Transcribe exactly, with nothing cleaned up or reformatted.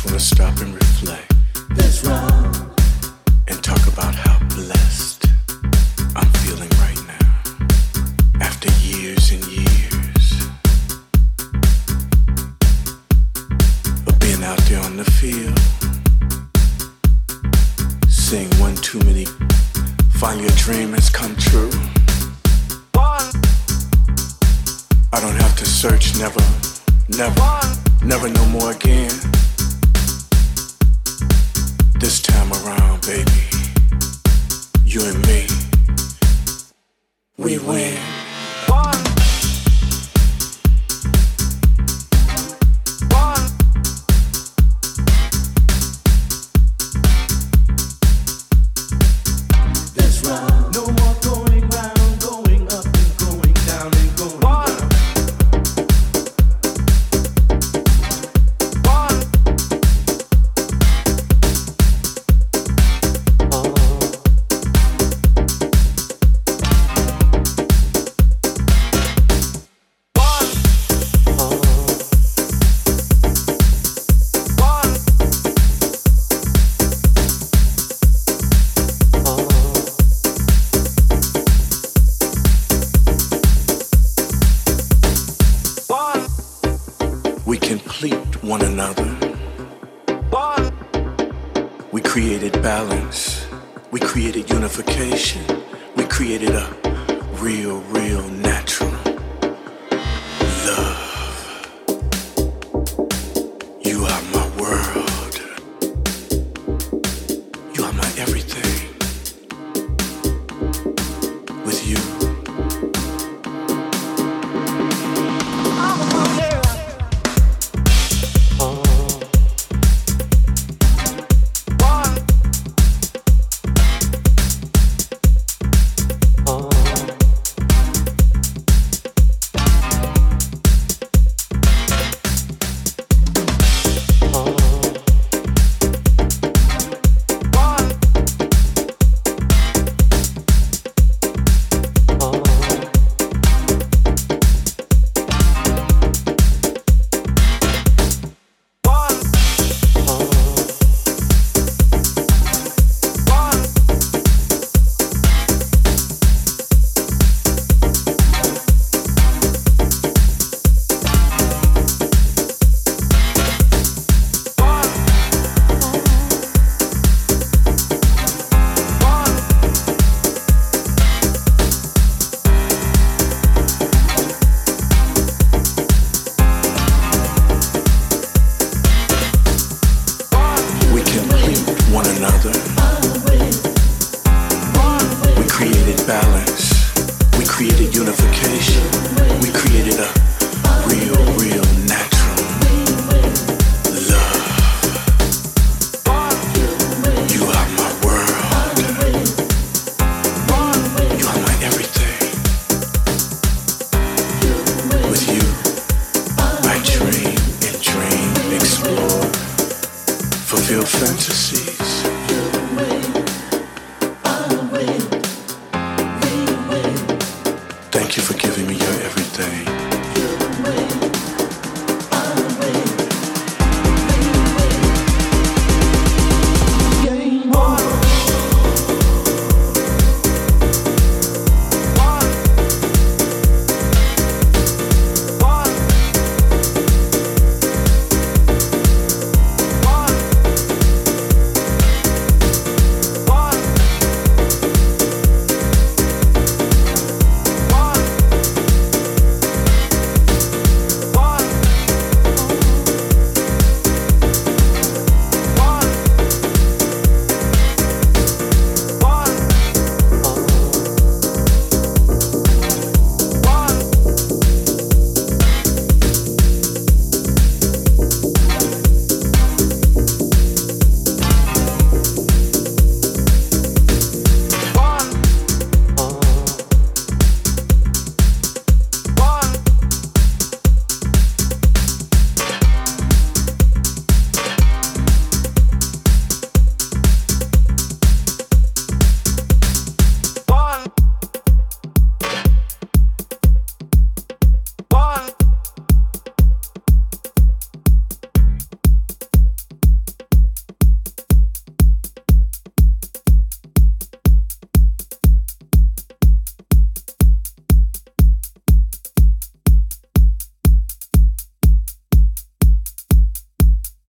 wanna stop and reflect. That's wrong. And talk about how blessed I'm feeling right now. After years and years of being out there on the field, seeing one too many find your dream has come true. I don't have to search, never, never, never no more again. This time around, baby, you and me, we win. That's wrong. No more going round, going up and going down and going round. We complete one another. We created balance. We created unification. We created a real, real natural love. You are my world. You are my everything. With you, fulfill fantasies.